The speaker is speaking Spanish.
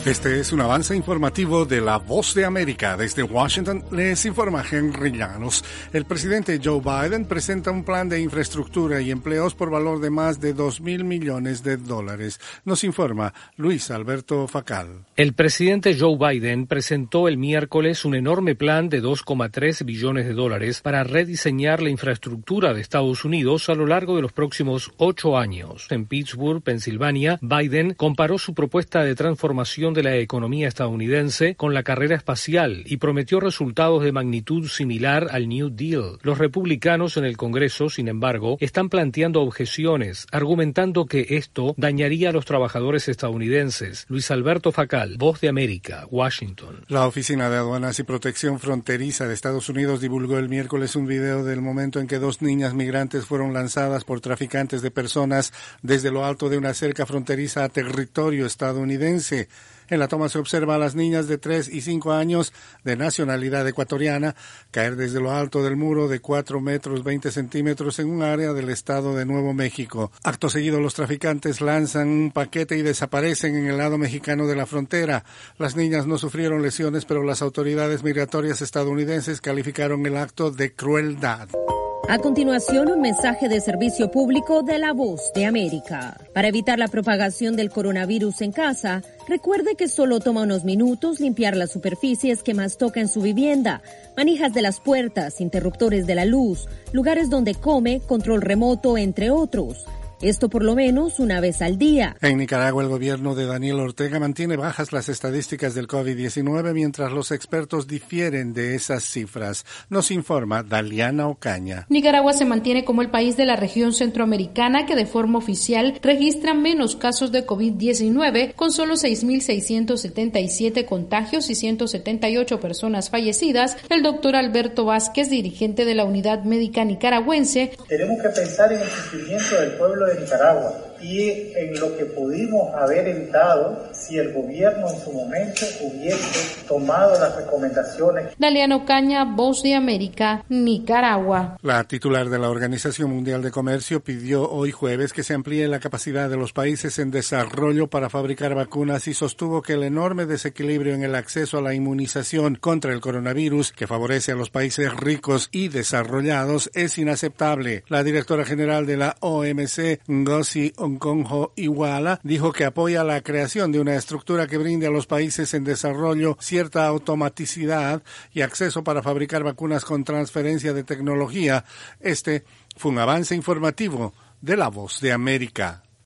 Este es un avance informativo de La Voz de América. Desde Washington les informa Henry Llanos. El presidente Joe Biden presenta un plan de infraestructura y empleos por valor de más de $2,000 millones. Nos informa Luis Alberto Facal. El presidente Joe Biden presentó el miércoles un enorme plan de $2,3 billones para rediseñar la infraestructura de Estados Unidos a lo largo de los próximos 8 años. En Pittsburgh, Pensilvania, Biden comparó su propuesta de transformación de la economía estadounidense con la carrera espacial y prometió resultados de magnitud similar al New Deal. Los republicanos en el Congreso, sin embargo, están planteando objeciones, argumentando que esto dañaría a los trabajadores estadounidenses. Luis Alberto Facal, Voz de América, Washington. La Oficina de Aduanas y Protección Fronteriza de Estados Unidos divulgó el miércoles un video del momento en que 2 niñas migrantes fueron lanzadas por traficantes de personas desde lo alto de una cerca fronteriza a territorio estadounidense. En la toma se observa a las niñas de 3 y 5 años de nacionalidad ecuatoriana caer desde lo alto del muro de 4 metros 20 centímetros en un área del estado de Nuevo México. Acto seguido, los traficantes lanzan un paquete y desaparecen en el lado mexicano de la frontera. Las niñas no sufrieron lesiones, pero las autoridades migratorias estadounidenses calificaron el acto de crueldad. A continuación, un mensaje de servicio público de La Voz de América. Para evitar la propagación del coronavirus en casa, recuerde que solo toma unos minutos limpiar las superficies que más toca en su vivienda, manijas de las puertas, interruptores de la luz, lugares donde come, control remoto, entre otros. Esto por lo menos una vez al día. En Nicaragua, el gobierno de Daniel Ortega mantiene bajas las estadísticas del COVID-19 mientras los expertos difieren de esas cifras. Nos informa Daliana Ocaña. Nicaragua se mantiene como el país de la región centroamericana que de forma oficial registra menos casos de COVID-19, con solo 6.677 contagios y 178 personas fallecidas. El doctor Alberto Vázquez, dirigente de la Unidad Médica Nicaragüense. Tenemos que pensar en el sufrimiento del pueblo de Nicaragua y en lo que pudimos haber evitado si el gobierno en su momento hubiese tomado las recomendaciones. Daliana Ocaña, Voz de América, Nicaragua. La titular de la Organización Mundial de Comercio pidió hoy jueves que se amplíe la capacidad de los países en desarrollo para fabricar vacunas y sostuvo que el enorme desequilibrio en el acceso a la inmunización contra el coronavirus, que favorece a los países ricos y desarrollados, es inaceptable. La directora general de la OMC, Ngozi Okonjo-Iweala, dijo que apoya la creación de una estructura que brinde a los países en desarrollo cierta automaticidad y acceso para fabricar vacunas con transferencia de tecnología. Este fue un avance informativo de La Voz de América.